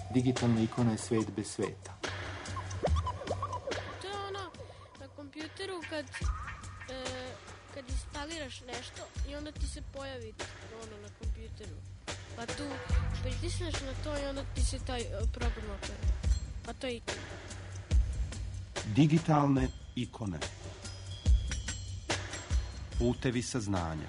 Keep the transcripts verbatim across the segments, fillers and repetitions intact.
Digitalna ikona je svet bez sveta. To je ono na kompjuteru kad, e, kad instaliraš nešto i onda ti se pojavi ono na kompjuteru. Pa tu pritisneš na to i onda ti se taj program otvori. A to je ikona. Digitalne ikone. Putevi saznanja.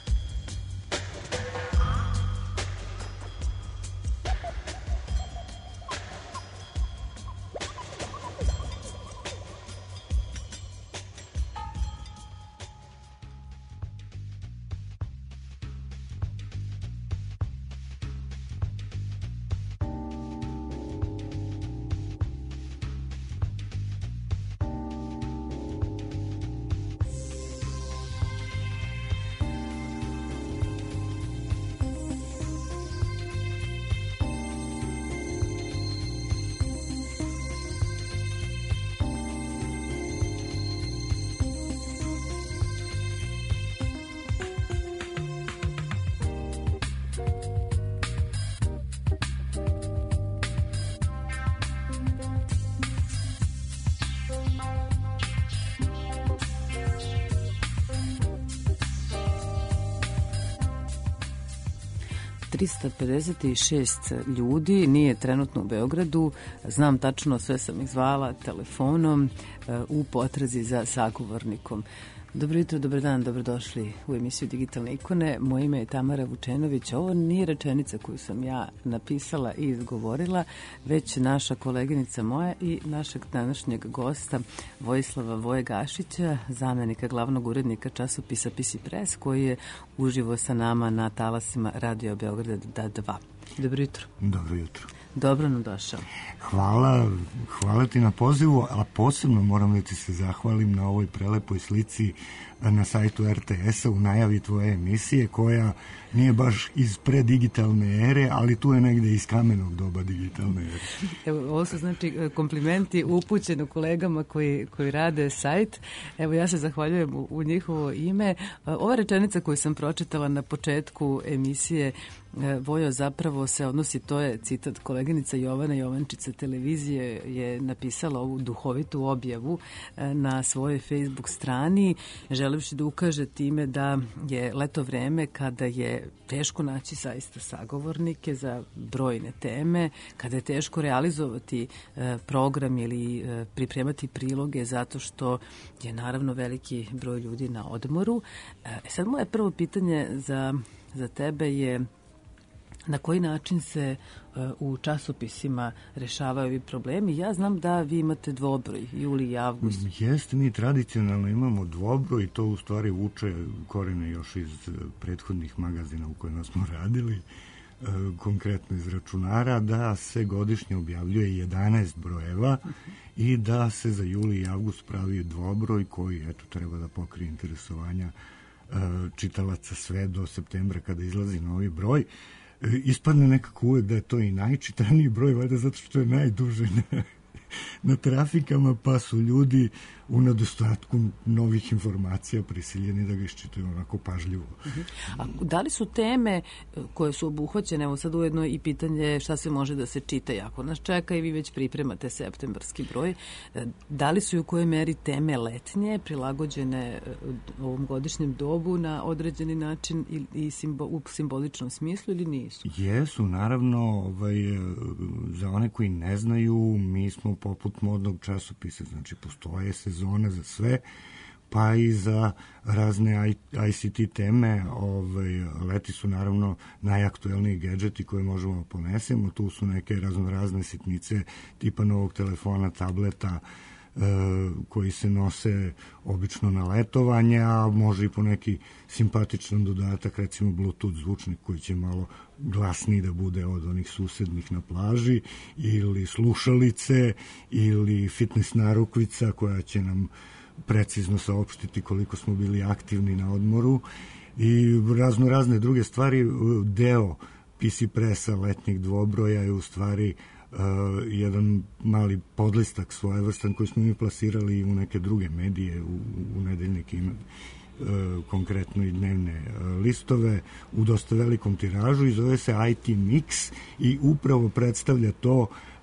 trista pedeset šest ljudi nije trenutno u Beogradu. Znam tačno, sve sam ih zvala telefonom u potrazi za sagovornikom. Dobro jutro, dobar dan, dobrodošli u emisiju Digitalne ikone. Moje ime je Tamara Vučenović. Ovo nije rečenica koju sam ja napisala i izgovorila, već naša koleginica moja i našeg današnjeg gosta Vojislava Voje Gašića, zamenika glavnog urednika časopisa P C Press, koji je uživo sa nama na talasima Radio Beograda dva. Dobro jutro. Dobro jutro. Dobro nam došao. Hvala, hvala ti na pozivu, a posebno moram da ti se zahvalim na ovoj prelepoj slici na sajtu R T S-a u najavi tvoje emisije, koja nije baš iz predigitalne ere, ali tu je negde iz kamenog doba digitalne ere. Evo, ovo su znači komplimenti upućeni kolegama koji, koji rade sajt. Evo, ja se zahvaljujem u, u njihovo ime. Ova rečenica koju sam pročitala na početku emisije, Vojo, zapravo se odnosi, to je citat, koleginica Jovana Jovančica televizije je napisala ovu duhovitu objavu na svojoj Facebook strani, želevši da ukaže time da je leto vreme kada je teško naći zaista sagovornike za brojne teme, kada je teško realizovati program ili pripremati priloge zato što je naravno veliki broj ljudi na odmoru. E sad, moje prvo pitanje za, za tebe je: na koji način se uh, u časopisima rešavaju ovi problemi? Ja znam da vi imate dvobroj, juli i avgust. Jeste, mi tradicionalno imamo dvobroj i to u stvari vuče korene još iz prethodnih magazina u kojima smo radili, uh, konkretno iz računara, da se godišnje objavljuje jedanaest brojeva i da se za juli i avgust pravi dvobroj koji, eto, treba da pokrije interesovanja uh, čitalaca sve do septembra kada izlazi novi broj. Ispadne nekako uvek da je to i najčitaniji broj, valjda zato što je najduže na, na trafikama, pa su ljudi u nedostatku novih informacija prisiljeni da ga iščitaju onako pažljivo. Uh-huh. A da li su teme koje su obuhvaćene, evo sad ujedno i pitanje šta se može da se čita, jako nas čeka i vi već pripremate septembarski broj, da li su i u kojoj meri teme letnje prilagođene ovom godišnjem dobu na određeni način i, i simbo, u simboličnom smislu ili nisu? Jesu, naravno, ovaj, za one koji ne znaju, mi smo poput modnog časopisa, znači postoje sezone za sve, pa i za razne I C T teme. Ovaj, leti su naravno najaktuelniji gadžeti koje možemo ponesemo, tu su neke razno razne sitnice tipa novog telefona, tableta, e, koji se nose obično na letovanje, a može i po neki simpatičan dodatak, recimo Bluetooth zvučnik koji će malo glasniji da bude od onih susednih na plaži, ili slušalice, ili fitness narukvica koja će nam precizno saopštiti koliko smo bili aktivni na odmoru, i razno razne druge stvari. Deo P C Pressa letnjeg dvobroja je u stvari uh, jedan mali podlistak svojevrstan koji smo mi plasirali u neke druge medije, u, u nedeljnik konkretno i dnevne listove u dosta velikom tiražu i zove se I T Mix i upravo predstavlja to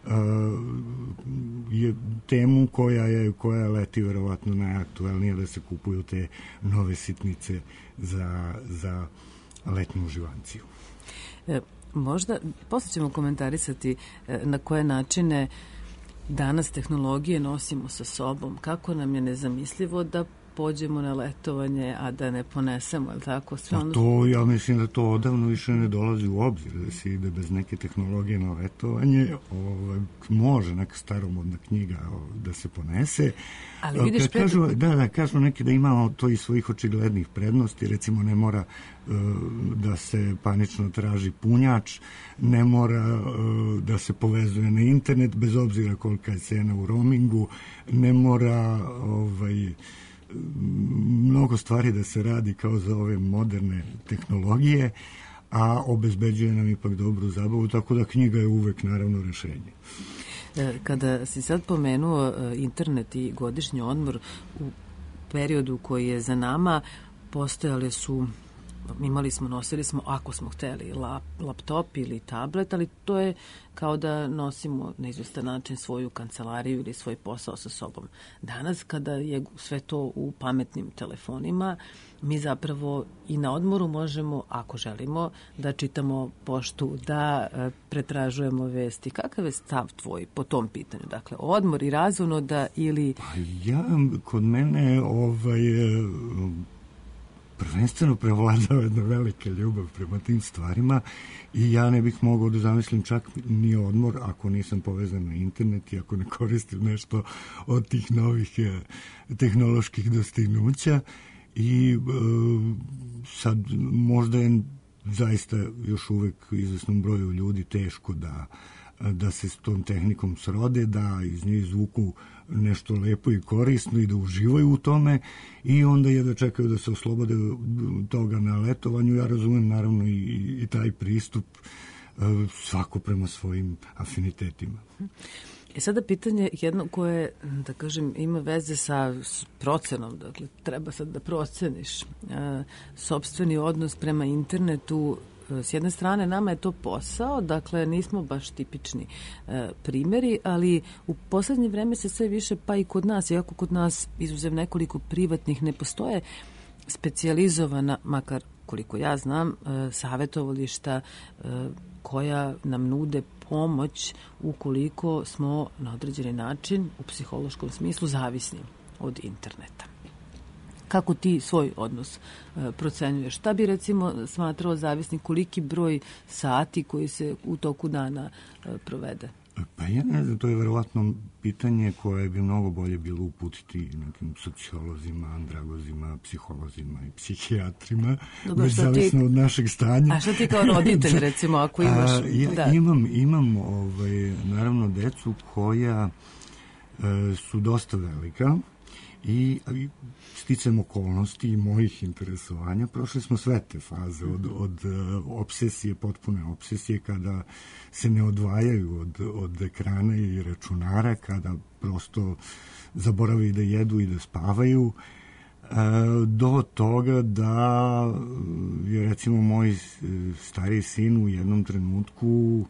je temu koja je koja leti verovatno najaktuelnija, da se kupuju te nove sitnice za, za letnju uživanciju. E, možda, posle ćemo komentarisati e, na koje načine danas tehnologije nosimo sa sobom, kako nam je nezamislivo da pođemo na letovanje, a da ne ponesemo, je li tako? Sve ono... To, ja mislim da to odavno više ne dolazi u obzir, da se ide bez neke tehnologije na letovanje, ovaj, može neka staromodna knjiga da se ponese. Ali vidiš, Kad kažu, da, da, kažu neki da ima to i svojih očiglednih prednosti, recimo ne mora uh, da se panično traži punjač, ne mora uh, da se povezuje na internet, bez obzira kolika je cena u roamingu, ne mora ovaj, mnogo stvari da se radi kao za ove moderne tehnologije, a obezbeđuje nam ipak dobru zabavu, tako da knjiga je uvek naravno rešenje. Kada si sad pomenuo internet i godišnji odmor, u periodu koji je za nama postojale su, imali smo, nosili smo, ako smo hteli, lap, laptop ili tablet, ali to je kao da nosimo na izvestan način svoju kancelariju ili svoj posao sa sobom. Danas, kada je sve to u pametnim telefonima, mi zapravo i na odmoru možemo, ako želimo, da čitamo poštu, da e, pretražujemo vesti. Kakav je stav tvoj po tom pitanju? Dakle, odmor i razumno da ili... Pa ja, kod mene, ovaj... prvenstveno prevladava jedna velika ljubav prema tim stvarima i ja ne bih mogao da zamislim čak ni odmor ako nisam povezan na internet i ako ne koristim nešto od tih novih eh, tehnoloških dostignuća i eh, sad možda je zaista još uvek izvesnom broju ljudi teško da da se s tom tehnikom srode, da iz nje izvuku nešto lepo i korisno i da uživaju u tome i onda je da čekaju da se oslobode toga na letovanju. Ja razumem naravno i, i taj pristup svako prema svojim afinitetima. E sada pitanje jedno koje, da kažem, ima veze sa procenom, dakle, treba sad da proceniš e, sopstveni odnos prema internetu. S jedne strane, nama je to posao, dakle, nismo baš tipični e, primjeri, ali u poslednje vreme se sve više, pa i kod nas, iako kod nas, izuzev nekoliko privatnih, ne postoje specijalizovana, makar koliko ja znam, e, savjetovališta e, koja nam nude pomoć ukoliko smo na određeni način u psihološkom smislu zavisni od interneta. Kako ti svoj odnos e, procenjuješ? Šta bi recimo smatrao zavisnik, koliki broj sati koji se u toku dana e, provede? Pa ja ne znam, to je verovatno pitanje koje bi mnogo bolje bilo uputiti nekim sociolozima, andragozima, psiholozima i psihijatrima, već zavisno ti, od našeg stanja. A šta ti kao roditelj, recimo, ako imaš... A, ja da. imam, imam ovaj, naravno decu koja e, su dosta velika, i sticam okolnosti i mojih interesovanja, prošli smo sve te faze od, od obsesije, potpune obsesije, kada se ne odvajaju od, od ekrana i računara, kada prosto zaboravaju da jedu i da spavaju, do toga da je recimo moj stariji sin u jednom trenutku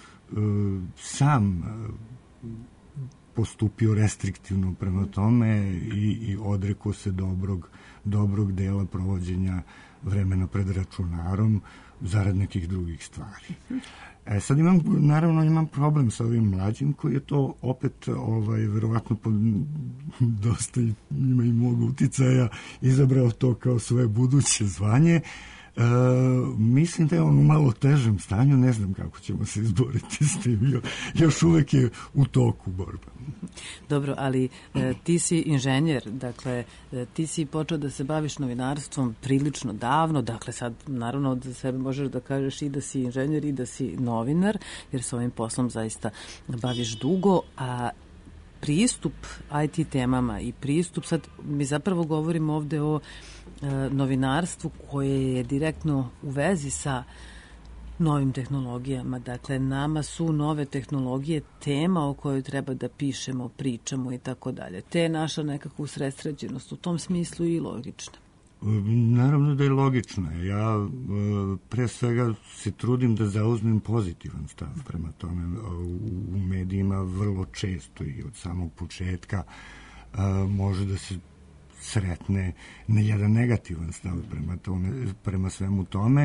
sam postupio restriktivno prema tome i, i odrekao se dobrog, dobrog dela provođenja vremena pred računarom zarad nekih drugih stvari. E, sad imam, naravno imam problem sa ovim mlađim koji je to opet ovaj, verovatno pod dosta ima i mog uticaja izabrao to kao svoje buduće zvanje. E, mislim da je on u malo težem stanju, ne znam kako ćemo se izboriti s tim, još uvek je u toku borba. Dobro, ali e, ti si inženjer, dakle, e, ti si počeo da se baviš novinarstvom prilično davno, dakle sad naravno za sebe možeš da kažeš i da si inženjer i da si novinar, jer se ovim poslom zaista baviš dugo, a pristup I T temama i pristup, sad mi zapravo govorimo ovde o e, novinarstvu koje je direktno u vezi sa novim tehnologijama. Dakle, nama su nove tehnologije tema o kojoj treba da pišemo, pričamo i tako dalje. Te je naša nekakva usredsređenost u tom smislu i logična. Naravno da je logično. Ja pre svega se trudim da zauzmem pozitivan stav prema tome. U medijima vrlo često i od samog početka može da se sretne na jedan negativan stav prema, tome, prema svemu tome.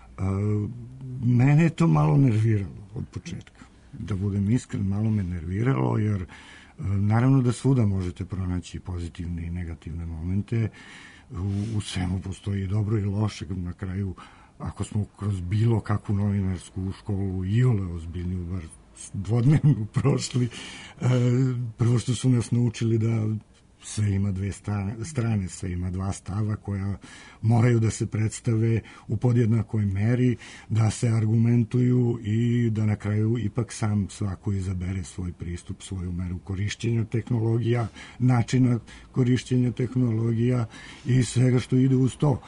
Mene je to malo nerviralo od početka. Da budem iskren, malo me nerviralo, jer naravno da svuda možete pronaći pozitivne i negativne momente. U, u svemu postoji i dobro i loše. Na kraju, ako smo kroz bilo kakvu novinarsku školu i ole ozbiljnju, bar dvodnevnu prošli, prvo što su nas naučili da sve ima dve strane, sve ima dva stava koja moraju da se predstave u podjednakoj meri, da se argumentuju i da na kraju ipak sam svako izabere svoj pristup, svoju meru korišćenja tehnologija, načina korišćenja tehnologija i svega što ide uz to.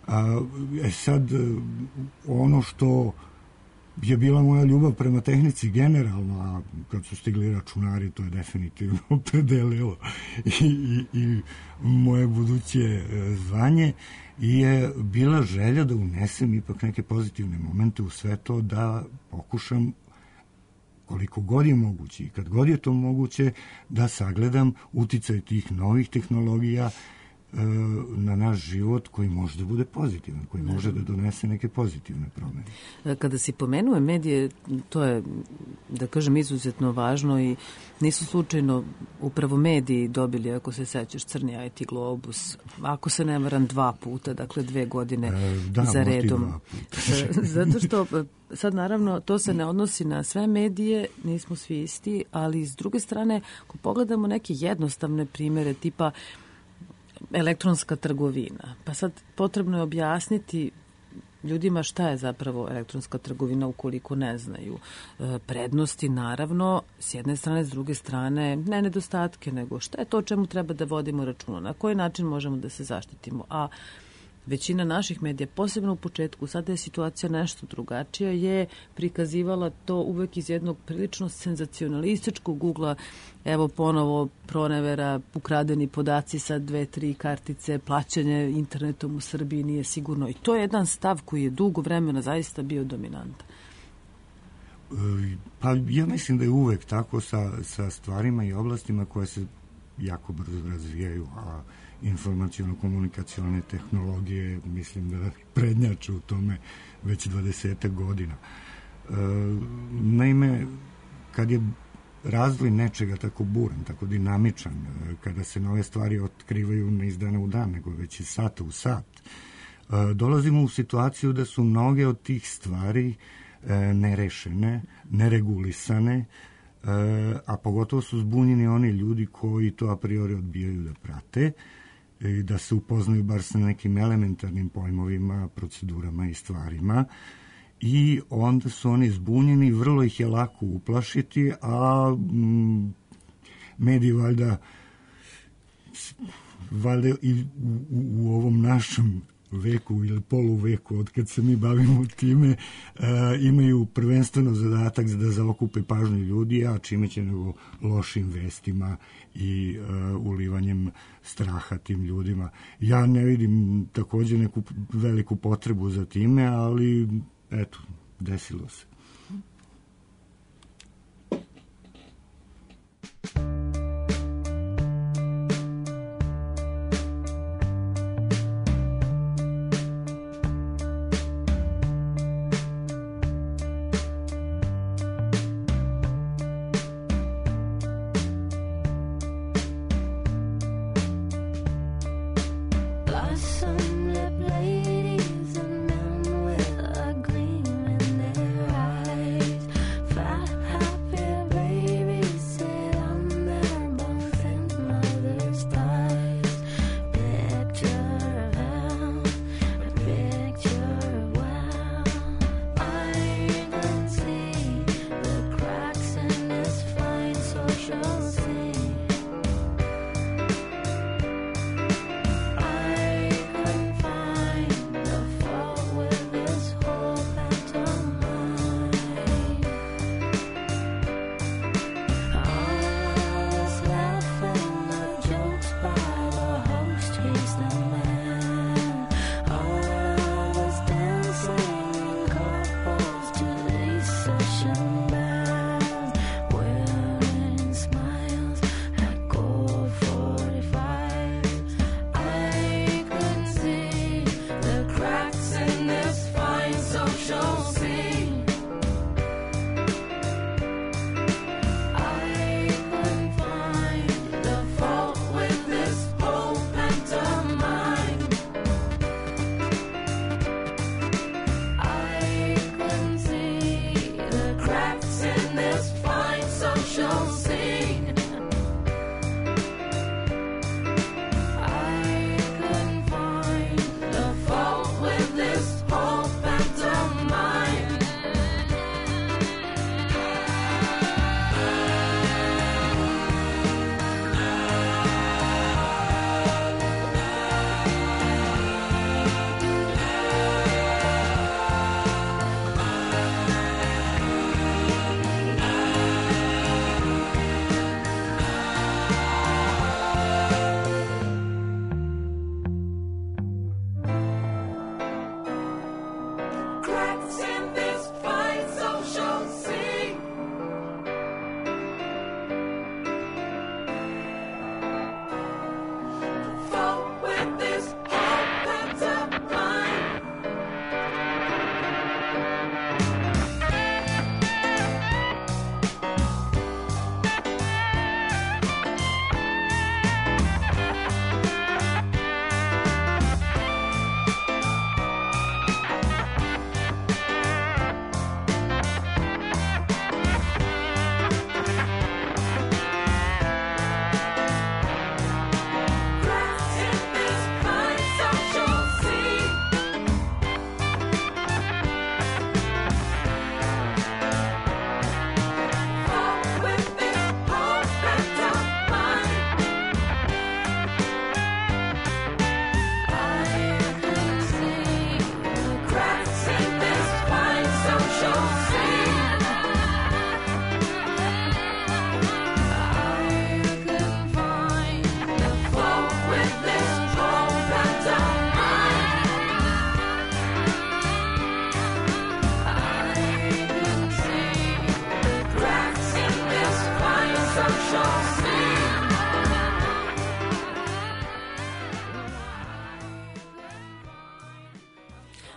E sad, ono što je bila moja ljubav prema tehnici generalno, a kad su stigli računari, to je definitivno predelilo i, i, i moje buduće zvanje, je bila želja da unesem ipak neke pozitivne momente u sve to, da pokušam koliko god je moguće i kad god je to moguće da sagledam uticaj tih novih tehnologija na naš život koji može da bude pozitivan, koji može da donese neke pozitivne promene. Kada si pomenuje medije, to je, da kažem, izuzetno važno i nisu slučajno upravo mediji dobili, ako se sećaš, crni I T Globus, ako se ne varam, dva puta, dakle dve godine e, da, za redom. Zato što sad naravno to se ne odnosi na sve medije, nismo svi isti, ali s druge strane, ako pogledamo neke jednostavne primere tipa elektronska trgovina. Pa sad potrebno je objasniti ljudima šta je zapravo elektronska trgovina ukoliko ne znaju. E, prednosti naravno, s jedne strane, s druge strane, ne nedostatke, nego šta je to o čemu treba da vodimo računa, na koji način možemo da se zaštitimo. A većina naših medija, posebno u početku, sada je situacija nešto drugačija, je prikazivala to uvek iz jednog prilično senzacionalističkog ugla. Evo ponovo pronevera, ukradeni podaci sa dve, tri kartice, plaćanje internetom u Srbiji nije sigurno. I to je jedan stav koji je dugo vremena zaista bio dominantan. Pa ja mislim da je uvek tako sa, sa stvarima i oblastima koje se jako brzo razvijaju, a informaciono-komunikacione tehnologije, mislim da prednjače u tome već dvadesetak godina. E, naime, kad je razvoj nečega tako buran, tako dinamičan, kada se nove stvari otkrivaju ne iz dana u dan, nego već iz sata u sat, e, dolazimo u situaciju da su mnoge od tih stvari e, nerešene, neregulisane, e, a pogotovo su zbunjeni oni ljudi koji to a priori odbijaju da prate i da se upoznaju bar sa nekim elementarnim pojmovima, procedurama i stvarima, i onda su oni zbunjeni, vrlo ih je lako uplašiti, a mm, mediji valjda valjda i u, u, u ovom našem veku ili poluveku, od kad se mi bavimo time, uh, imaju prvenstveno zadatak da zaokupe pažnju ljudi, a čime će nego lošim vestima i uh, ulivanjem straha tim ljudima. Ja ne vidim takođe neku veliku potrebu za time, ali eto, desilo se. Blossom-lip ladies and men with a gleam in their eyes.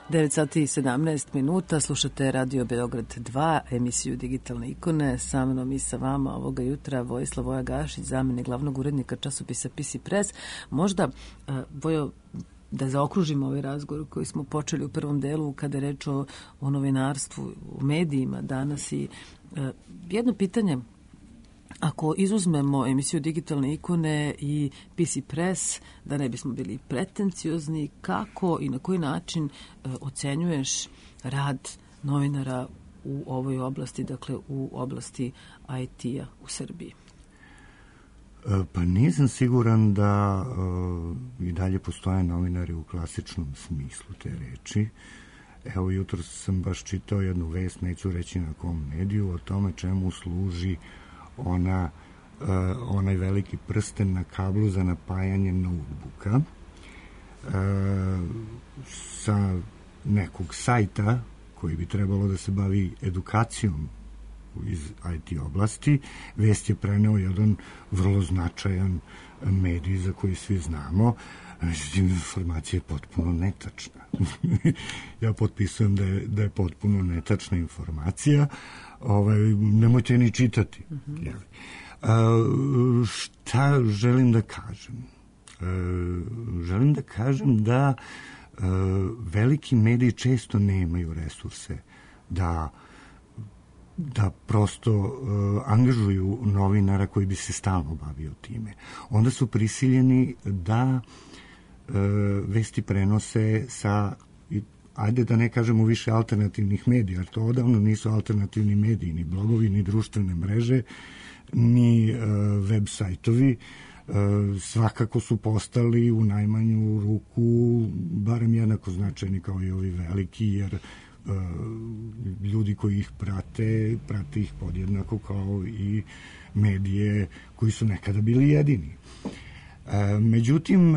devet sati i sedamnaest minuta, slušate Radio Beograd dva, emisiju Digitalne ikone, sa mnom i sa vama ovoga jutra Vojislav Voja Gašić, zamjenik glavnog urednika časopisa P C Press. Možda, uh, Vojo, da zaokružimo ovaj razgovor koji smo počeli u prvom delu kada je reč o, o novinarstvu, u medijima danas i uh, jedno pitanje. Ako izuzmemo emisiju Digitalne ikone i P C Press, da ne bismo bili pretenciozni, kako i na koji način e, ocenjuješ rad novinara u ovoj oblasti, dakle u oblasti I T-a u Srbiji? Pa nisam siguran da e, i dalje postoje novinari u klasičnom smislu te reči. Evo, jutro sam baš čitao jednu vest, neću reći na kom mediju, o tome čemu služi ona, uh, onaj veliki prsten na kablu za napajanje notebooka uh, sa nekog sajta koji bi trebalo da se bavi edukacijom iz I T oblasti. Vest je preneo jedan vrlo značajan medij za koji svi znamo. Informacija je potpuno netačna. Ja potpisujem da je, da je potpuno netačna informacija. Ovaj, nemojte ni čitati. Mm-hmm. A, šta želim da kažem? A, želim da kažem da a, veliki mediji često nemaju resurse da da prosto uh, angažuju novinara koji bi se stalno bavio time. Onda su prisiljeni da uh, vesti prenose sa, ajde da ne kažemo više alternativnih medija, jer to odavno nisu alternativni mediji, ni blogovi, ni društvene mreže, ni uh, web sajtovi. Uh, svakako su postali u najmanju ruku barem jednako značajni kao i ovi veliki, jer Uh, ljudi koji ih prate, prate ih podjednako kao i medije koji su nekada bili jedini. Uh, međutim, uh,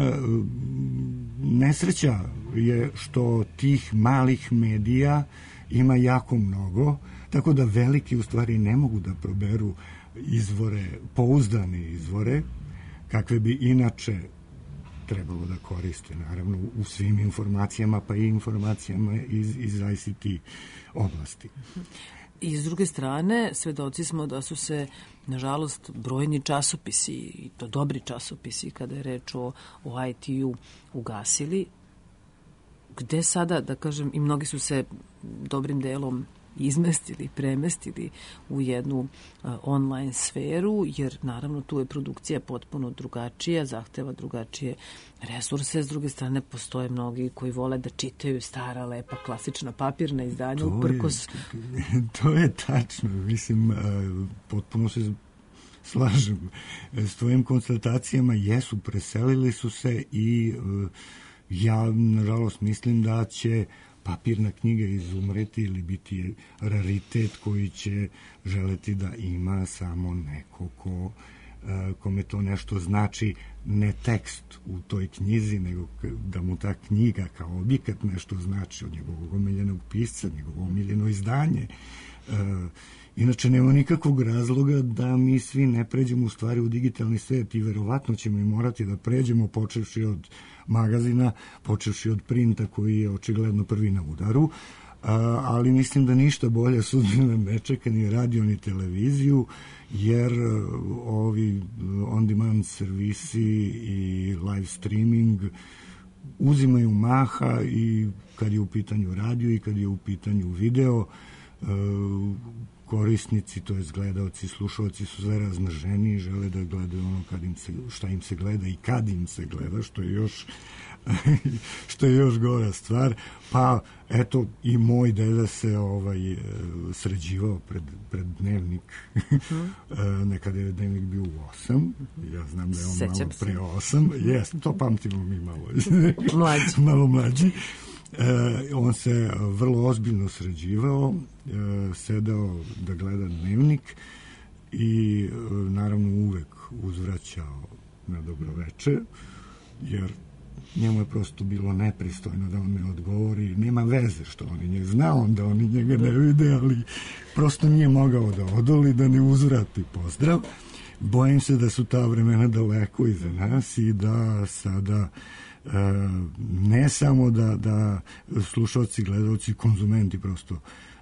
nesreća je što tih malih medija ima jako mnogo, tako da veliki u stvari ne mogu da proberu izvore, pouzdane izvore, kakve bi inače trebalo da koriste, naravno, u svim informacijama, pa i informacijama iz, iz I C T oblasti. I s druge strane, svedoci smo da su se, nažalost, brojni časopisi, i to dobri časopisi, kada je reč o, o I T-u, ugasili. Gde sada, da kažem, i mnogi su se dobrim delom izmestili, premestili u jednu uh, online sferu, jer naravno tu je produkcija potpuno drugačija, zahteva drugačije resurse. S druge strane, postoje mnogi koji vole da čitaju stara, lepa, klasična papirna izdanja. To, uprkos... je, to je tačno. Mislim, uh, potpuno se slažem s tvojim konstatacijama. Jesu, preselili su se i uh, ja, nažalost, mislim da će papirna knjiga izumreti ili biti raritet koji će želeti da ima samo neko ko, kome to nešto znači, ne tekst u toj knjizi, nego da mu ta knjiga kao objekat nešto znači, od njegovog omiljenog pisca, njegovo omiljeno izdanje. Inače, nema nikakvog razloga da mi svi ne pređemo u stvari u digitalni svet i verovatno ćemo i morati da pređemo, počevši od magazina, počevši od printa koji je očigledno prvi na udaru, ali mislim da ništa bolje sudbina ne čeka ni radio ni televiziju, jer ovi on-demand servisi i live streaming uzimaju maha i kad je u pitanju radio i kad je u pitanju video. Korisnici, to jest gledaoci, slušaoci su sve razmrženi i žele da gledaju ono kad im se, šta im se gleda i kad im se gleda, što je još što je još gora stvar. Pa eto, i moj deda se ovaj sređivao pred, pred dnevnik. Uh-huh. Nekada je dnevnik bio u osam, ja znam da je on Sećam malo se. pre osam, jes, to pamtimo mi malo mlađi. malo mlađi. Uh, on se vrlo ozbiljno sređivao, uh, sedao da gleda dnevnik i uh, naravno uvek uzvraćao na dobroveče, jer njemu je prosto bilo nepristojno da on ne odgovori. Nema veze što oni njega zna, onda oni njega ne vide, ali prosto nije mogao da odoli, da ne uzvrati pozdrav. Bojim se da su ta vremena daleko iza nas i da sada ne samo da, da slušalci, gledalci, konzumenti prosto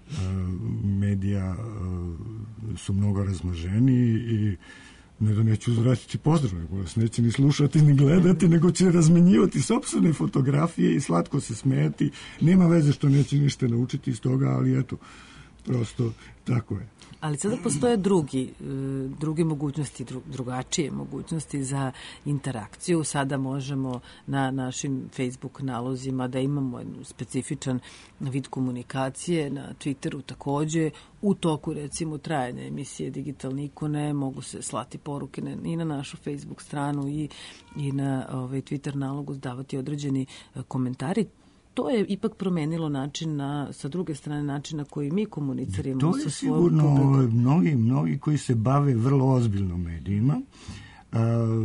medija su mnogo razmaženi i ne da neću uzvratiti pozdrav, nego nas neće ni slušati ni gledati, nego će razmenjivati sopstvene fotografije i slatko se smijeti. Nema veze što neće ništa naučiti iz toga, ali eto, prosto tako je. Ali sada postoje drugi, drugi mogućnosti, drugačije mogućnosti za interakciju. Sada možemo na našim Facebook nalozima da imamo specifičan vid komunikacije, na Twitteru takođe. U toku, recimo, trajanja emisije Digitalne ikone mogu se slati poruke i na našu Facebook stranu i, i na ovaj, Twitter nalogu davati određeni komentari. To je ipak promenilo način na, sa druge strane, način na koji mi komuniciramo sa svojom publikom. To je sigurno mnogi, mnogi koji se bave vrlo ozbiljno medijima. Uh,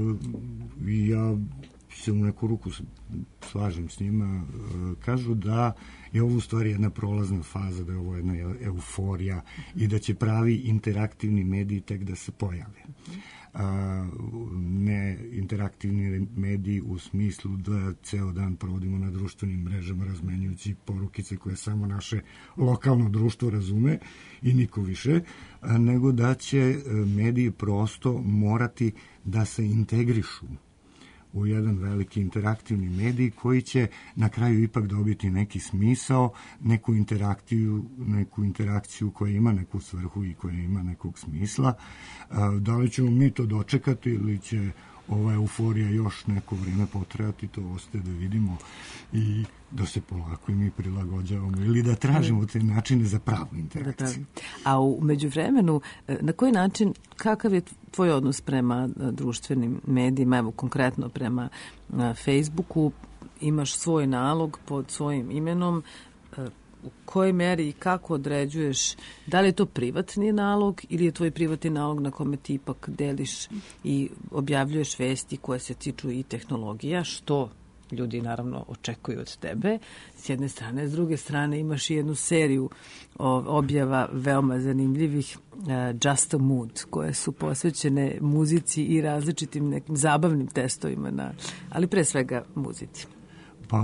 ja se u neku ruku slažem s njima. Uh, kažu da je ovo u stvari jedna prolazna faza, da je ovo jedna euforija i da će pravi interaktivni mediji tek da se pojave. A, ne interaktivni mediji u smislu da ceo dan provodimo na društvenim mrežama razmenjujući porukice koje samo naše lokalno društvo razume i niko više, a, nego da će mediji prosto morati da se integrišu u jedan veliki interaktivni medij koji će na kraju ipak dobiti neki smisao, neku interakciju, neku interakciju koja ima neku svrhu i koja ima nekog smisla. Da li ćemo mi to dočekati ili će ova euforija još neko vrijeme potrajati, to ostaje da vidimo i da se polako i mi prilagođavamo ili da tražimo te načine za pravu interakciju. A u međuvremenu, na koji način, kakav je tvoj odnos prema društvenim medijima, evo konkretno prema Facebooku, imaš svoj nalog pod svojim imenom, u kojoj meri i kako određuješ, da li je to privatni nalog ili je tvoj privatni nalog na kome ti ipak deliš i objavljuješ vesti koje se tiču i tehnologija, što ljudi naravno očekuju od tebe, s jedne strane. S druge strane imaš i jednu seriju objava veoma zanimljivih uh, Just a Mood, koje su posvećene muzici i različitim nekim zabavnim testovima, na, ali pre svega muzici. Pa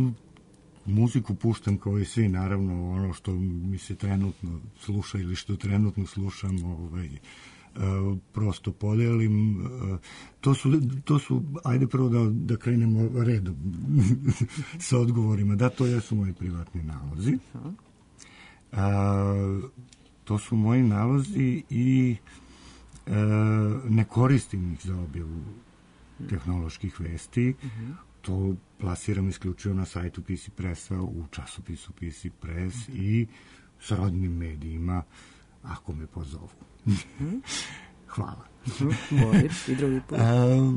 muziku puštam kao i svi, naravno ono što mi se trenutno sluša ili što trenutno slušam, ovaj, Uh, prosto podelim. Uh, to, su, to su, ajde prvo da, da krenemo redom sa odgovorima. Da, to jesu moji privatni nalozi. Uh, to su moji nalozi i uh, ne koristim ih za objavu tehnoloških vesti. To plasiram isključivo na sajtu P C Pressa, u časopisu P C Press i srodnim medijima ako me pozovu. Hvala. Molim, i drugi put. A,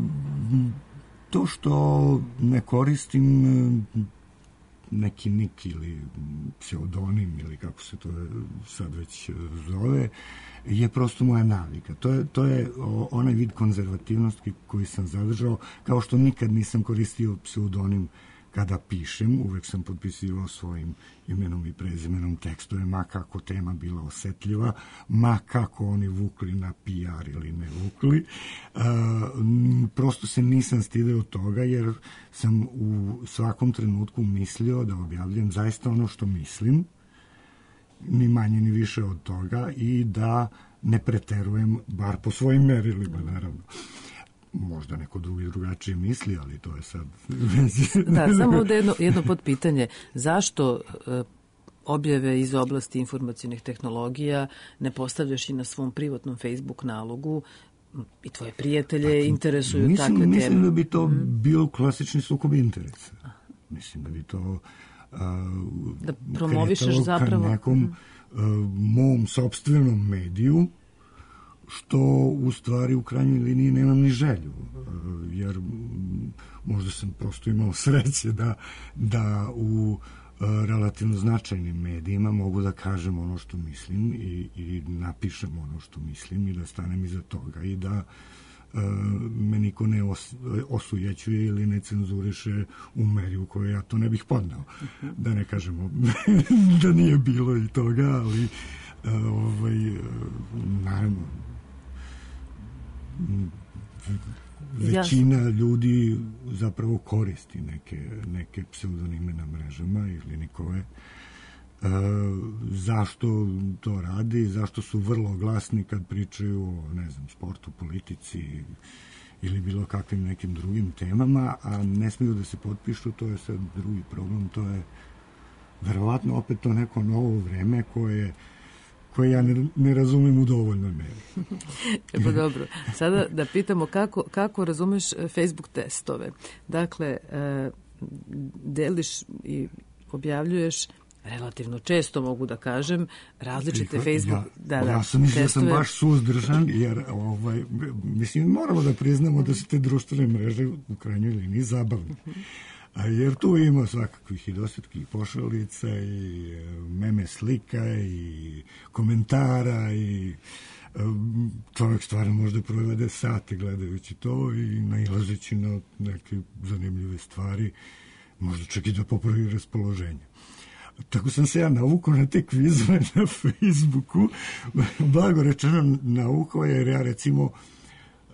to što ne koristim neki nik ili pseudonim ili kako se to sad već zove, je prosto moja navika. To je, to je onaj vid konzervativnosti koji sam zadržao, kao što nikad nisam koristio pseudonim kada pišem, uvek sam potpisivao svojim imenom i prezimenom tekstove, ma kako tema bila osetljiva, ma kako oni vukli na P R ili ne vukli. Uh, prosto se nisam stideo toga, jer sam u svakom trenutku mislio da objavljujem zaista ono što mislim, ni manje ni više od toga, i da ne preterujem, bar po svojim merilima, naravno. Možda neko drugi drugačije misli, ali to je sad... Da, samo ovde jedno, jedno podpitanje. Zašto uh, objave iz oblasti informacionih tehnologija ne postavljaš i na svom privatnom Facebook nalogu i tvoje prijatelje pa, interesuju mislim, takve teme? Mislim da bi to mm. bio klasični sukob interesa. Mislim da bi to uh, da promovišeš zapravo ka nekom mm. uh, mom sopstvenom mediju, što u stvari u krajnjoj liniji nemam ni želju, jer možda sam prosto imao sreće da, da u relativno značajnim medijima mogu da kažem ono što mislim i, i napišem ono što mislim i da stanem iza toga i da uh, me niko ne os, osujećuje ili ne cenzuriše u meri u kojoj ja to ne bih podnao. Uh-huh. Da ne kažemo da nije bilo i toga, ali uh, ovaj, uh, naravno većina ljudi zapravo koristi neke, neke pseudonime na mrežama ili nikove. E, zašto to radi? Zašto su vrlo glasni kad pričaju o, ne znam, sportu, politici ili bilo kakvim nekim drugim temama, a ne smiju da se potpišu, to je sad drugi problem, to je verovatno opet to neko novo vreme koje koje ja ne, ne razumem u dovoljnoj meri. E pa dobro, sada da pitamo kako, kako razumeš Facebook testove. Dakle, e, deliš i objavljuješ relativno često, mogu da kažem, različite ja, Facebook ja, da, da, ja sam mislio da sam testove. baš suzdržan, jer ovaj, mislim, moramo da priznamo da su te društvene mreže u krajnjoj liniji zabavne. A jer tu ima svakakvih i dosadkih pošalica i meme slika i komentara i čovjek stvarno možda provede sate gledajući to i nailazeći na neke zanimljive stvari, možda čak i da popravi raspoloženje. Tako sam se ja navukao na te kvizove na Facebooku, blago rečeno navukao, jer ja recimo uh,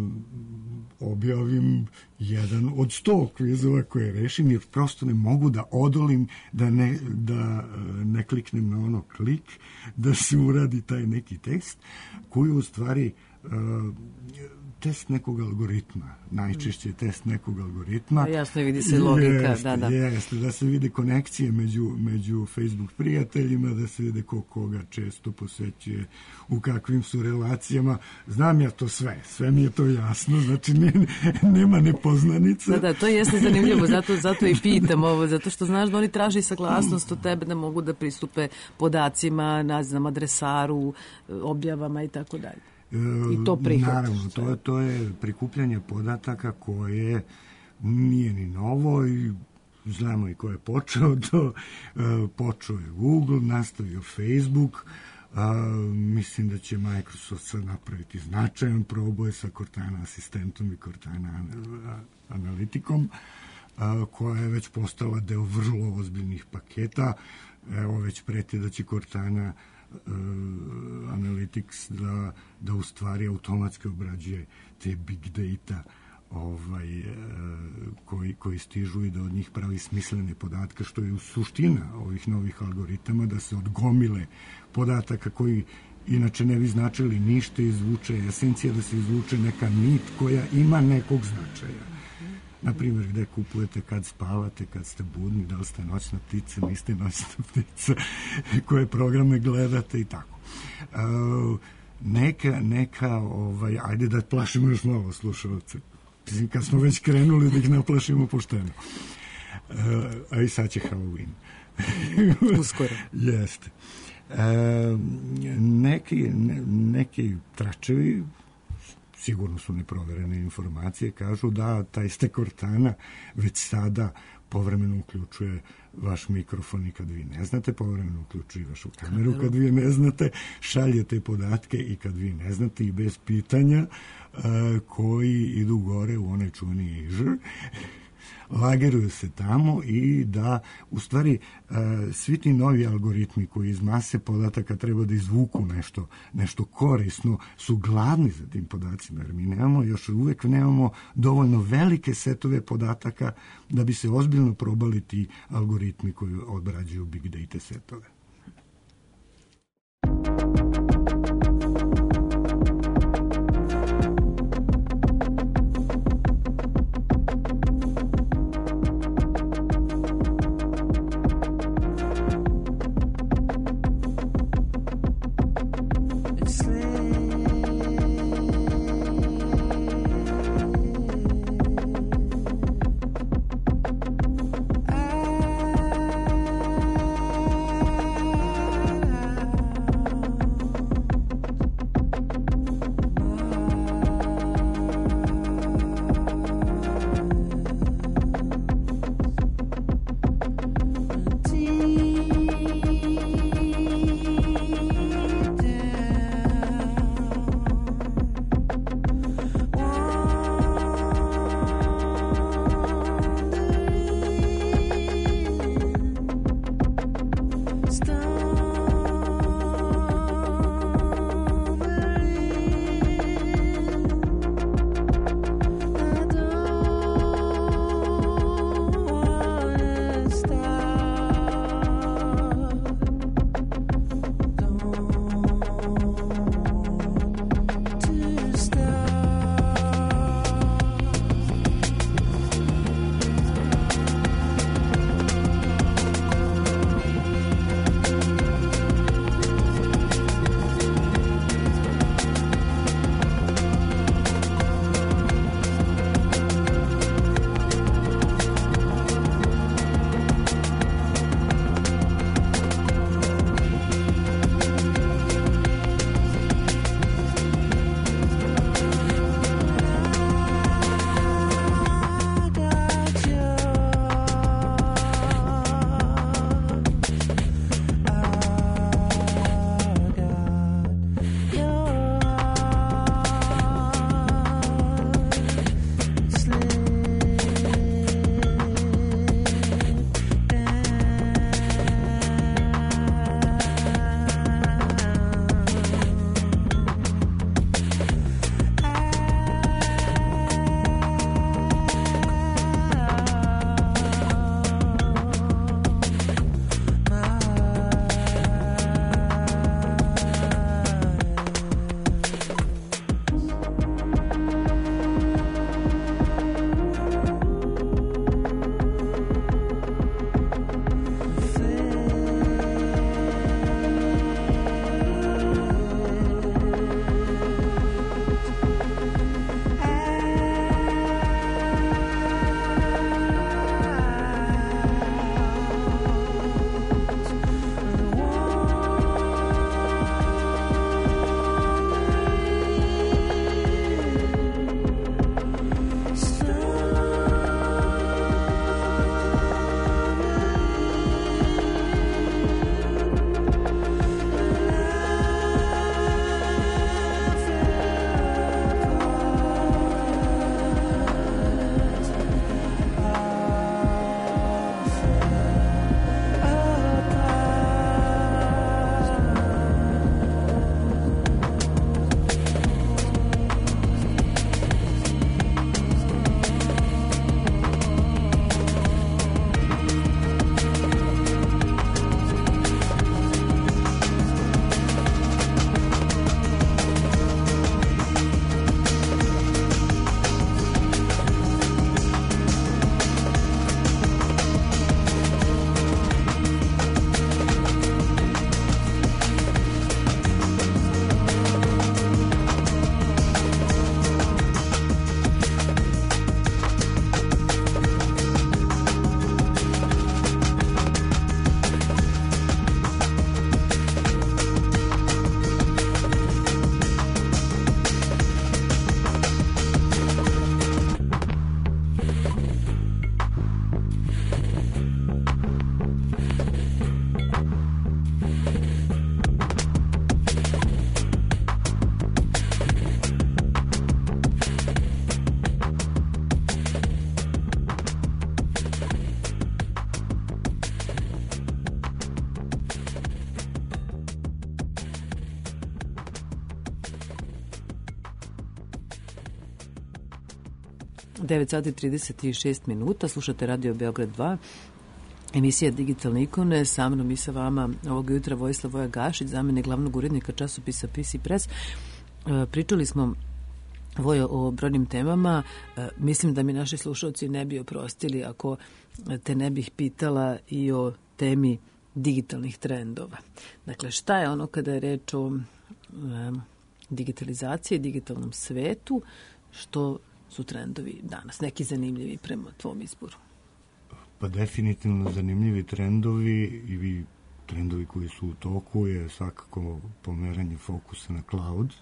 objavim jedan od sto kvizova koje rešim, jer prosto ne mogu da odolim da ne, da ne kliknem na ono klik, da se uradi taj neki tekst, koji u stvari uh, test nekog algoritma, najčešće test nekog algoritma. A jasno vidi se logika, jeste, da, da. Jeste, da se vide konekcije među, među Facebook prijateljima, da se vide ko koga često posećuje, u kakvim su relacijama. Znam ja to sve, sve mi je to jasno, znači ne, nema nepoznanica. Da, da, to jeste zanimljivo, zato, zato i pitam ovo, zato što znaš da oni traži saglasnost od tebe da mogu da pristupe podacima, naznam, adresaru, objavama i tako dalje. I to prihvataš. Naravno, to, to je prikupljanje podataka koje nije ni novo i znamo i ko je počeo to. Počeo je Google, nastavio Facebook. Mislim da će Microsoft sad napraviti značajan proboj sa Cortana asistentom i Cortana analitikom, koja je već postala deo vrlo ozbiljnih paketa. Evo, već preti da će Cortana Uh, Analytics da, da u stvari automatski obrađuje te big data ovaj, uh, koji, koji stižu i da od njih pravi smislene podatke, što je u suština ovih novih algoritama, da se od gomile podataka koji inače ne bi značili ništa izvuče esencija, da se izvuče neka nit koja ima nekog značaja. Naprimjer, gde kupujete, kad spavate, kad ste budni, da li ste noćna ptica, niste noćna ptica, koje programe gledate i tako. Uh, neka, neka, ovaj, ajde da plašimo još malo slušalce. Kad smo već krenuli da ih naplašimo pošteno. Uh, a i sad će Halloween. Uskoro. Jeste. Uh, neki, ne, neki tračevi, sigurno su neproverene informacije, kažu da taj ste Cortana već sada povremeno uključuje vaš mikrofon i kad vi ne znate, povremeno uključuje vašu kameru kad vi ne znate, šaljete podatke i kad vi ne znate i bez pitanja, uh, koji idu gore u onaj čuveni Azure, lageruju se tamo i da u stvari uh, svi ti novi algoritmi koji iz mase podataka treba da izvuku nešto, nešto korisno, su gladni za tim podacima, jer mi nemamo, još uvek nemamo dovoljno velike setove podataka da bi se ozbiljno probali ti algoritmi koji obrađuju big data setove. devet sati i trideset šest minuta, slušate Radio Beograd dva, emisija Digitalne ikone, sa mnom i sa vama ovog jutra Vojislav Voja Gašić, zamjenik glavnog urednika časopisa P C Press. Pričali smo, Vojo, o brojnim temama. Mislim da mi naši slušalci ne bi oprostili ako te ne bih pitala i o temi digitalnih trendova. Dakle, šta je ono kada je reč o um, digitalizaciji, digitalnom svetu, što su trendovi danas, neki zanimljivi prema tvom izboru? Pa definitivno zanimljivi trendovi i trendovi koji su u toku je svakako pomeranje fokusa na cloud.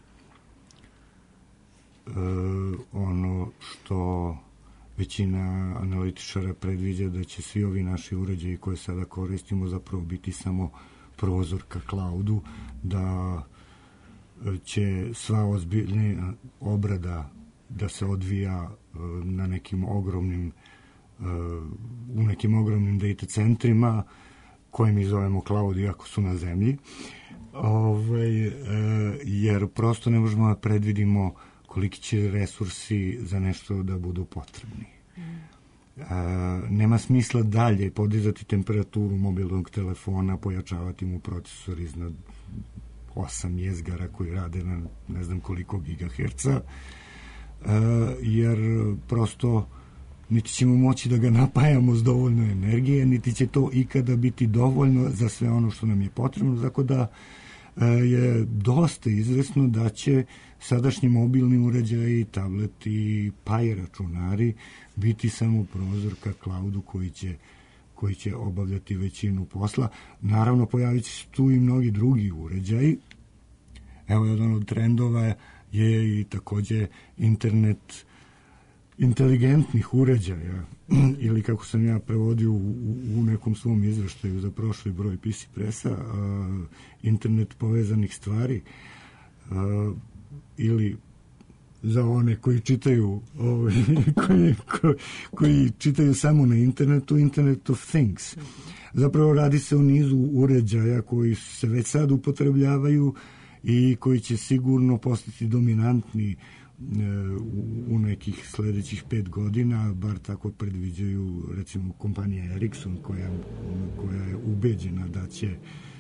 E, ono što većina analitičara predviđa da će svi ovi naši uređaji koje sada koristimo zapravo biti samo prozor ka cloudu, da će sva ozbiljna obrada da se odvija na nekim ogromnim u nekim ogromnim data centrima koje mi zovemo cloud iako su na zemlji, ovaj, jer prosto ne možemo da predvidimo koliki će resursi za nešto da budu potrebni. Mm. Nema smisla dalje podizati temperaturu mobilnog telefona, pojačavati mu procesor iznad osam jezgara koji rade na ne znam koliko gigaherca, jer prosto niti ćemo moći da ga napajamo s dovoljno energije, niti će to ikada biti dovoljno za sve ono što nam je potrebno, tako da je dosta izvesno da će sadašnji mobilni uređaji, tableti, pa i računari biti samo prozor ka cloudu koji će, koji će obavljati većinu posla. Naravno, pojavit će se tu i mnogi drugi uređaji. Evo, jedan od trendova je i takođe internet inteligentnih uređaja, ili kako sam ja prevodio u, u nekom svom izveštaju za prošli broj P C Pressa, a, internet povezanih stvari, a, ili za one koji čitaju ovaj, koji, koji, koji čitaju samo na internetu, Internet of Things. Zapravo radi se o nizu uređaja koji se već sad upotrebljavaju i koji će sigurno postati dominantni u nekih sledećih pet godina, bar tako predviđaju recimo kompanija Ericsson koja, koja je ubeđena da će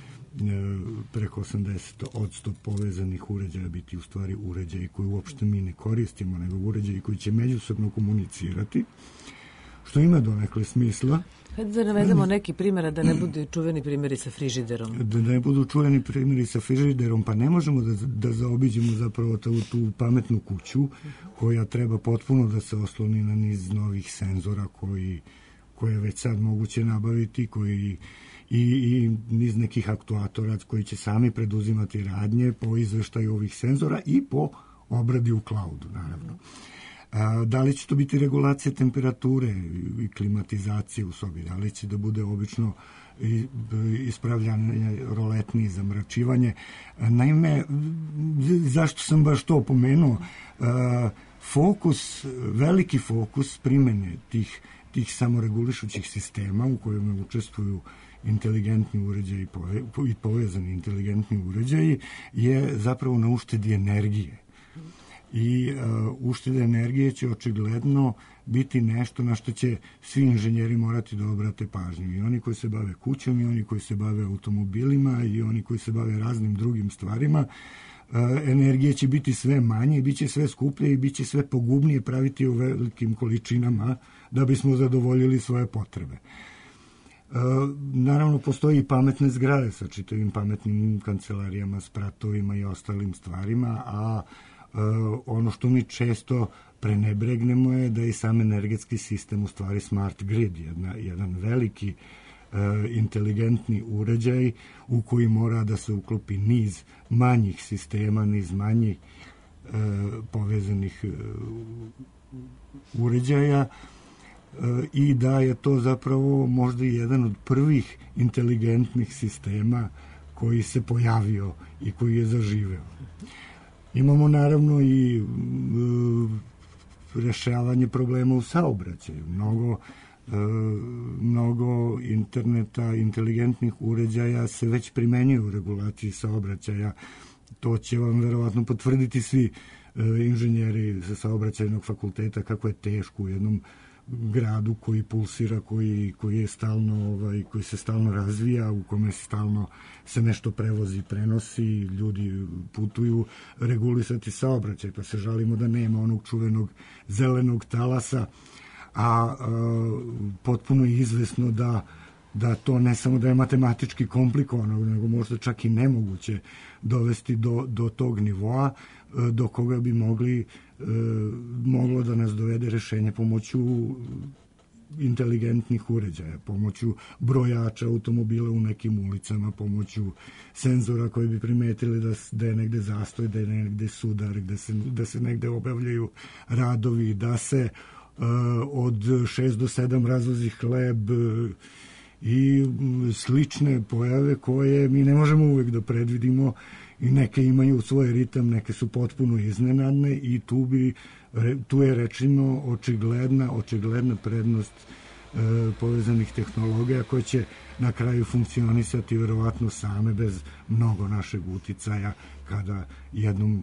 preko osamdeset posto povezanih uređaja biti u stvari uređaji koji uopšte mi ne koristimo, nego uređaji koji će međusobno komunicirati, što ima donekle smisla. Hajde da navedemo neki primjera, da ne budu čuveni primjeri sa frižiderom. Da ne budu čuveni primjeri sa frižiderom, pa ne možemo da, da zaobiđemo zapravo tu, tu pametnu kuću koja treba potpuno da se osloni na niz novih senzora koji, koje je već sad moguće nabaviti, koji i, i niz nekih aktuatora koji će sami preduzimati radnje po izveštaju ovih senzora i po obradi u cloudu, naravno. A, da li će to biti regulacija temperature i klimatizacije u sobi, da li će da bude obično ispravljanje roletni i zamračivanje. Naime, zašto sam baš to pomenuo? A, fokus, veliki fokus primene tih, tih samoregulišućih sistema u kojima učestvuju inteligentni uređaji i povezani inteligentni uređaji je zapravo na uštedi energije. I uh, ušteda energije će očigledno biti nešto na što će svi inženjeri morati da obrate pažnju. I oni koji se bave kućom, i oni koji se bave automobilima, i oni koji se bave raznim drugim stvarima. Uh, energije će biti sve manje, bit će sve skuplje i bit će sve pogubnije praviti u velikim količinama da bismo zadovoljili svoje potrebe. Uh, naravno, postoji i pametne zgrade sa čitavim pametnim kancelarijama, spratovima i ostalim stvarima, a Uh, ono što mi često prenebregnemo je da je sam energetski sistem u stvari smart grid, jedna, jedan veliki uh, inteligentni uređaj u koji mora da se uklopi niz manjih sistema, niz manjih uh, povezanih uh, uređaja uh, i da je to zapravo možda jedan od prvih inteligentnih sistema koji se pojavio i koji je zaživeo. Imamo naravno i uh, rešavanje problema u saobraćaju. Mnogo, uh, mnogo interneta, inteligentnih uređaja se već primenjuju u regulaciji saobraćaja. To će vam verovatno potvrditi svi inženjeri sa saobraćajnog fakulteta, kako je teško u jednom gradu koji pulsira, koji, koji je stalno, ovaj, koji se stalno razvija, u kome se stalno se nešto prevozi, prenosi, ljudi putuju, regulisati saobraćaj, pa se žalimo da nema onog čuvenog zelenog talasa, a, a potpuno je izvesno da da to ne samo da je matematički komplikovano, nego možda čak i nemoguće dovesti do, do tog nivoa do koga bi mogli, moglo da nas dovede rešenje pomoću inteligentnih uređaja, pomoću brojača automobila u nekim ulicama, pomoću senzora koji bi primetili da, da je negde zastoj, da je negde sudar, da se, da se negde obavljaju radovi, da se uh, od šest do sedam razvozi hleb i slične pojave koje mi ne možemo uvek da predvidimo i neke imaju svoj ritam, neke su potpuno iznenadne i tu, bi, tu je rečeno očigledna, očigledna prednost e, povezanih tehnologija koje će na kraju funkcionisati verovatno same bez mnogo našeg uticaja kada jednom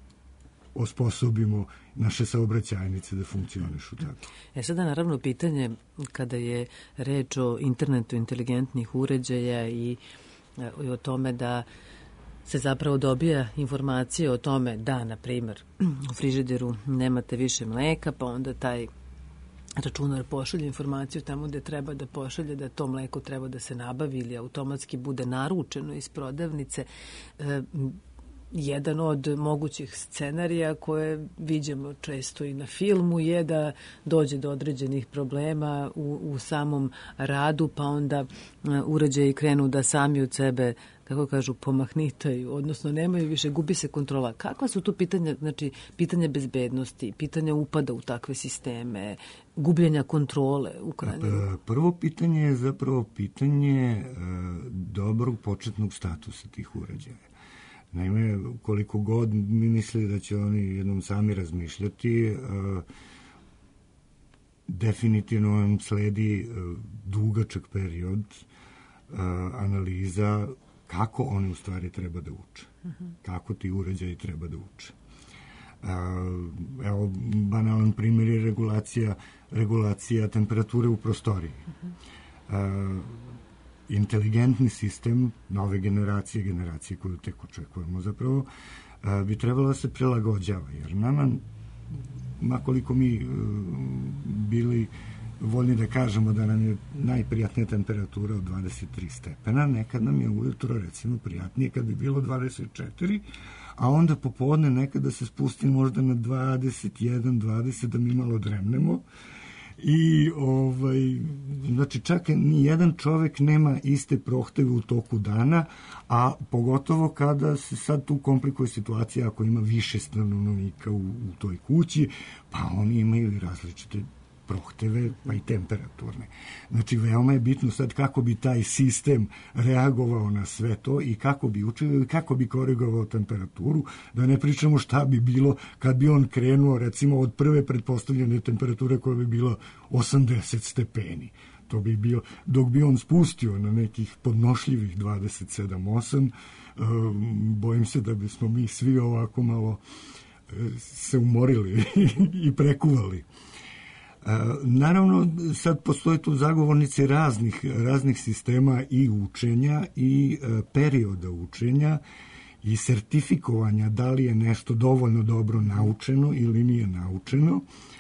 osposobimo naše saobraćajnice da funkcionišu tako. E sada naravno pitanje kada je reč o internetu inteligentnih uređaja i, i o tome da se zapravo dobija informacije o tome da, na primjer, u frižideru nemate više mleka, pa onda taj računar pošalje informaciju tamo gde treba da pošalje da to mleko treba da se nabavi ili automatski bude naručeno iz prodavnice. E, Jedan od mogućih scenarija koje viđamo često i na filmu je da dođe do određenih problema u, u samom radu, pa onda uređaji krenu da sami od sebe, kako kažu, pomahnitaju, odnosno nemaju više, gubi se kontrola. Kakva su tu pitanja, znači pitanja bezbednosti, pitanja upada u takve sisteme, gubljenja kontrole u krajnjem? Prvo pitanje je zapravo pitanje dobrog početnog statusa tih uređaja. Naime, koliko god mi misli da će oni jednom sami razmišljati, uh, definitivno vam sledi uh, dugačak period uh, analiza kako oni u stvari treba da uče. Uh-huh. Kako ti uređaji treba da uče. Uh, evo, banalan primjer je regulacija, regulacija temperature u prostoriji. Uh-huh. Uh, inteligentni sistem nove generacije, generacije koju tek očekujemo zapravo, bi trebalo da se prilagođava, jer nama, makoliko mi bili voljni da kažemo da nam je najprijatnija temperatura od dvadeset tri stepena, nekad nam je ujutro recimo prijatnije kad bi bilo dvadeset četiri, a onda popodne nekada se spusti možda na dvadeset jedan, dvadeset da mi malo dremnemo. I ovaj, znači čak ni jedan čovek nema iste prohteve u toku dana, a pogotovo kada se sad tu komplikuje situacija ako ima više stanovnika u, u toj kući, pa oni imaju i različite prohteve, pa i temperaturne. Znači, veoma je bitno sad kako bi taj sistem reagovao na sve to i kako bi učio i kako bi korigovao temperaturu, da ne pričamo šta bi bilo kad bi on krenuo, recimo, od prve pretpostavljene temperature koja bi bila osamdeset stepeni. To bi bio, dok bi on spustio na nekih podnošljivih dvadeset sedam osam, bojim se da bismo mi svi ovako malo se umorili i prekuvali. Naravno, sad postoje tu zagovornici raznih, raznih sistema i učenja i perioda učenja i sertifikovanja da li je nešto dovoljno dobro naučeno ili nije naučeno.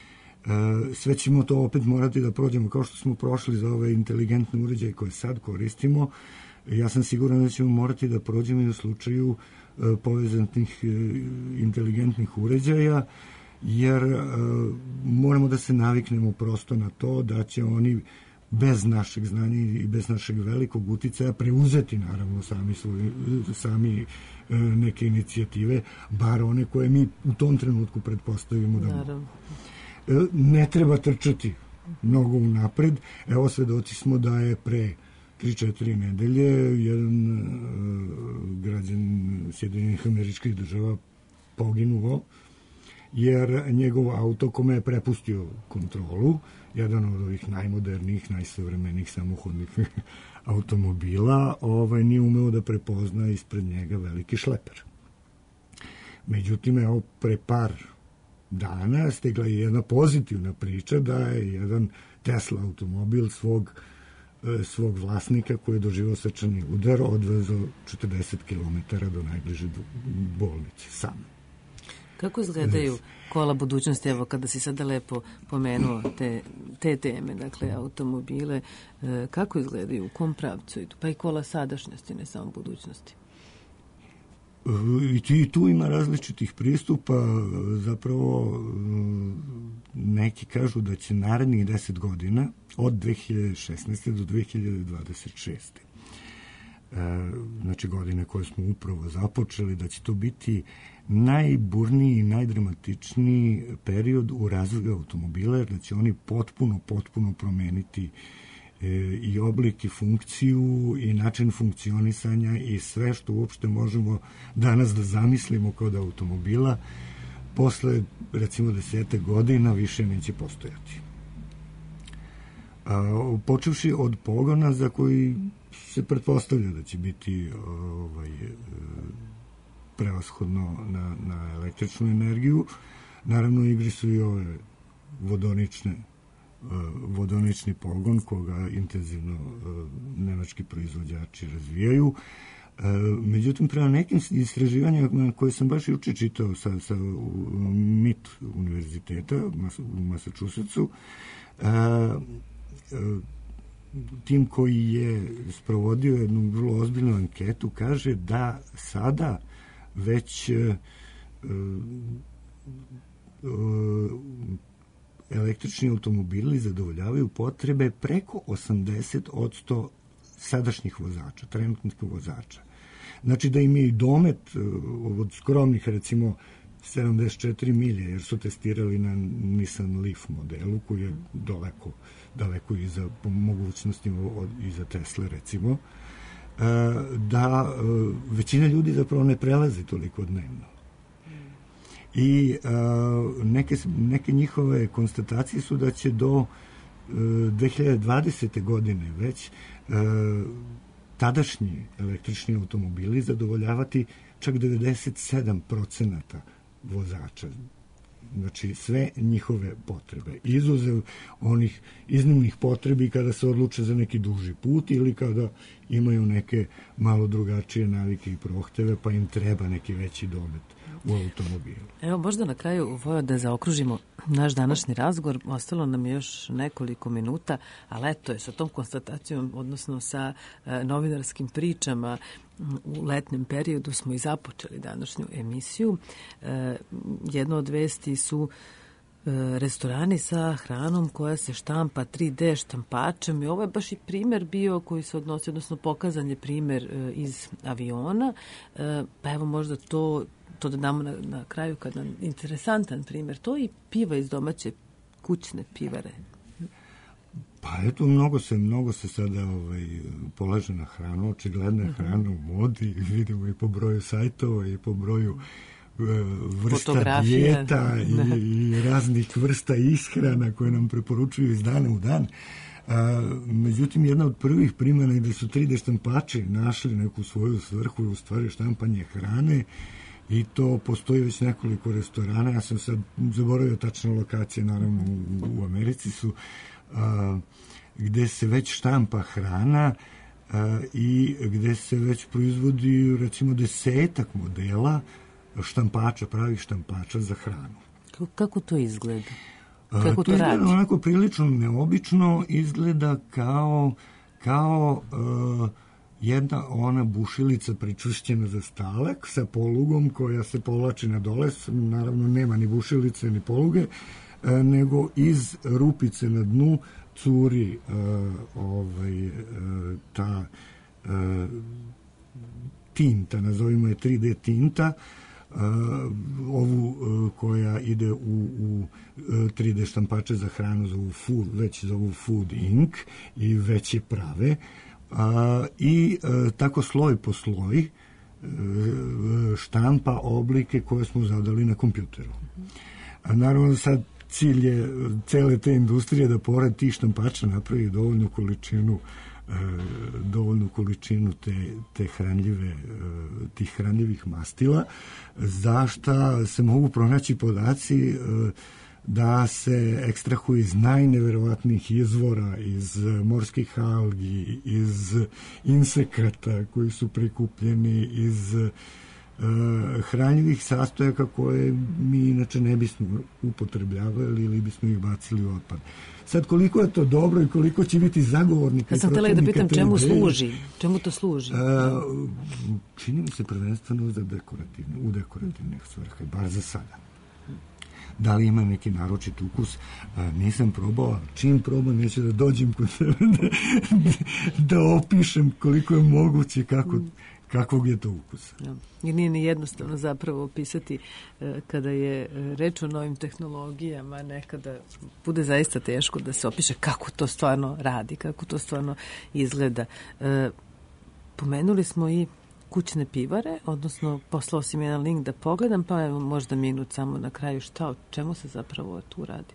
Sve ćemo to opet morati da prođemo kao što smo prošli za ove inteligentne uređaje koje sad koristimo. Ja sam siguran da ćemo morati da prođemo i u slučaju povezanih inteligentnih uređaja, jer uh, moramo da se naviknemo prosto na to da će oni bez našeg znanja i bez našeg velikog uticaja preuzeti naravno sami, svoj, sami uh, neke inicijative, bar one koje mi u tom trenutku pretpostavimo da mogu. Uh, ne treba trčati mnogo unapred. Evo, svedoci smo da je pre tri četiri nedelje jedan uh, građan Sjedinjenih Američkih Država poginuo jer njegov auto kome je prepustio kontrolu, jedan od ovih najmodernijih, najsavremenijih samohodnih automobila, ovaj, nije umeo da prepozna ispred njega veliki šleper. Međutim, evo, pre par dana stigla je jedna pozitivna priča da je jedan Tesla automobil svog, svog vlasnika koji je doživao srčani udar odvezao četrdeset kilometara do najbliže bolnice sam. Kako izgledaju kola budućnosti, evo kada si sada lepo pomenuo te, te teme, dakle automobile, kako izgledaju, u kom pravcu idu, pa i kola sadašnjosti, ne samo budućnosti? I tu ima različitih pristupa, zapravo neki kažu da će narednih deset godina od dve hiljade šesnaeste do dve hiljade dvadeset šeste znači godine koje smo upravo započeli, da će to biti najburniji i najdramatičniji period u razvoju automobila, jer da će oni potpuno, potpuno promeniti i oblik i funkciju i način funkcionisanja i sve što uopšte možemo danas da zamislimo kod automobila posle recimo desete godina više neće postojati. A, počevši od pogona za koji se pretpostavlja da će biti ovaj, prevashodno na, na električnu energiju, naravno igri su i ove vodonične vodonični pogon koga intenzivno nemački proizvođači razvijaju. Međutim, prema nekim istraživanjima koje sam baš juče čitao sa, sa M I T univerziteta u Massachusettsu, tim koji je sprovodio jednu vrlo ozbiljnu anketu, kaže da sada već električni automobili zadovoljavaju potrebe preko osamdeset posto sadašnjih vozača, trenutnih vozača. Znači da im je i domet od skromnih, recimo, sedamdeset četiri milje, jer su testirali na Nissan Leaf modelu, koji je daleko, daleko iza po mogućnostima iza Tesla, recimo, da većina ljudi zapravo ne prelazi toliko dnevno. I uh, neke, neke njihove konstatacije su da će do uh, dve hiljade dvadesete godine već uh, tadašnji električni automobili zadovoljavati čak devedeset sedam procenata vozača. Znači sve njihove potrebe. Izuzev onih iznimnih potrebi kada se odluče za neki duži put ili kada imaju neke malo drugačije navike i prohteve, pa im treba neki veći domet u automobilu. Evo, možda na kraju vojo da zaokružimo naš današnji razgovor. Ostalo nam je još nekoliko minuta, ali eto je sa tom konstatacijom, odnosno sa e, novinarskim pričama u letnjem periodu smo i započeli današnju emisiju. E, jedno od vesti su e, restorani sa hranom koja se štampa tri de štampačem i ovo je baš i primer bio koji se odnosi, odnosno pokazan je primer e, iz aviona, e, pa evo možda to to da damo na, na kraju kad nam interesantan primjer, to i piva iz domaće kućne pivare. Pa eto, mnogo se, mnogo se sada ovaj, polaže na hranu, očigledna je hrana u modi, vidimo i po broju sajtova i po broju e, vrsta dijeta i, i raznih vrsta ishrana koje nam preporučuju iz dana u dan. A, međutim, jedna od prvih primjena je da su tri de štampači našli neku svoju svrhu i u stvari štampanje hrane. I to postoji već nekoliko restorana. Ja sam sad zaboravio tačne lokacije, naravno u, u Americi su, a, gde se već štampa hrana a, i gde se već proizvodi recimo desetak modela štampača, pravih štampača za hranu. Kako to izgleda? Kako a, to, to izgleda radi? Onako prilično neobično, izgleda kao, kao a, jedna ona bušilica pričvršćena za stalak sa polugom koja se povlači na dole, naravno nema ni bušilice ni poluge, nego iz rupice na dnu curi uh, ovaj, uh, ta uh, tinta, nazovimo je tri de tinta, uh, ovu uh, koja ide u, u tri de štampače za hranu, zovu food, već zovu food ink i već je prave. A, i e, tako sloj po sloj e, štampa oblike koje smo zadali na kompjuteru. A naravno sad cilj je cele te industrije da pored tih štampača napravi dovoljnu količinu e, dovoljnu količinu te, te hranljive, tih hranljivih mastila, za šta se mogu pronaći podaci da se ekstrahuje iz najneverovatnijih izvora, iz morskih algi, iz insekata koji su prikupljeni, iz hranjivih sastojaka koje mi inače ne bismo upotrebljavali ili bismo ih bacili u otpad. Sad, koliko je to dobro i koliko će biti zagovornika... Ja sam htjela da pitam čemu služi, čemu to služi? A, čini mi se prvenstveno za dekorativne, u dekorativne svrhe, bar za sada. Da li ima neki naročit ukus? A, nisam probao, čim probam neću da dođem kod sebe da, da opišem koliko je moguće, kako... kakvog je to ukusa. Ja. I nije ni jednostavno zapravo opisati e, kada je reč o novim tehnologijama, nekada bude zaista teško da se opiše kako to stvarno radi, kako to stvarno izgleda. E, pomenuli smo i kućne pivare, odnosno poslao si mi jedan link da pogledam, pa evo možda minut samo na kraju šta, o čemu se zapravo tu radi.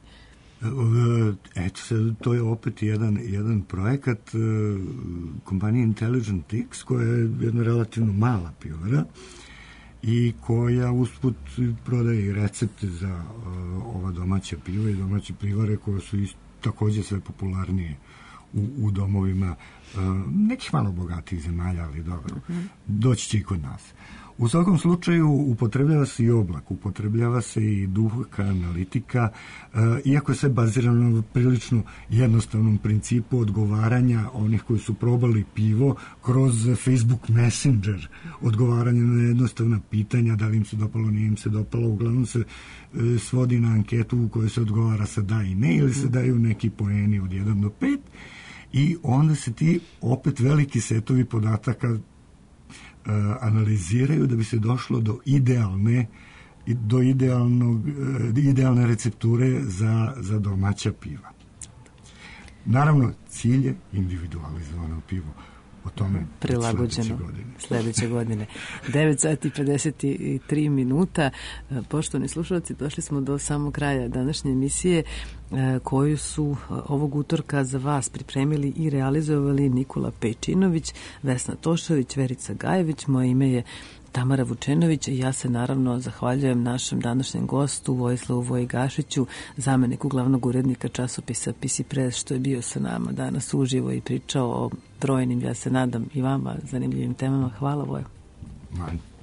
Eto, to je opet jedan, jedan projekat uh, kompanije Intelligent X, koja je jedna relativno mala pivara i koja usput prodaje i recepte za uh, ova domaća piva i domaće pivare koje su ist, također sve popularnije u, u domovima uh, nekih malo bogatih zemalja, ali dobro, uh-huh. doći će i kod nas. U svakom slučaju upotrebljava se i oblak, upotrebljava se i duhka, analitika, e, iako je sve bazirano na prilično jednostavnom principu odgovaranja onih koji su probali pivo kroz Facebook Messenger, odgovaranje na jednostavna pitanja, da li im se dopalo, nije im se dopalo, uglavnom se e, svodi na anketu u kojoj se odgovara sa da i ne, ili se daju neki poeni od jedan do pet i onda se ti opet veliki setovi podataka analiziraju da bi se došlo do idealne do idealnog, idealne recepture za, za domaća piva. Naravno, cilj je individualizovano pivo. O tome prilagođeno sledeće godine. devet sati i pedeset tri minuta. Poštovani slušalci, došli smo do samog kraja današnje emisije koju su ovog utorka za vas pripremili i realizovali Nikola Pejčinović, Vesna Tošović, Verica Gajević. Moje ime je Tamara Vučenović i ja se naravno zahvaljujem našem današnjem gostu Vojislavu Vojigašiću, zameniku glavnog urednika časopisa P C Press, što je bio sa nama danas uživo i pričao o brojnim, ja se nadam i vama, zanimljivim temama. Hvala, Voje. Man.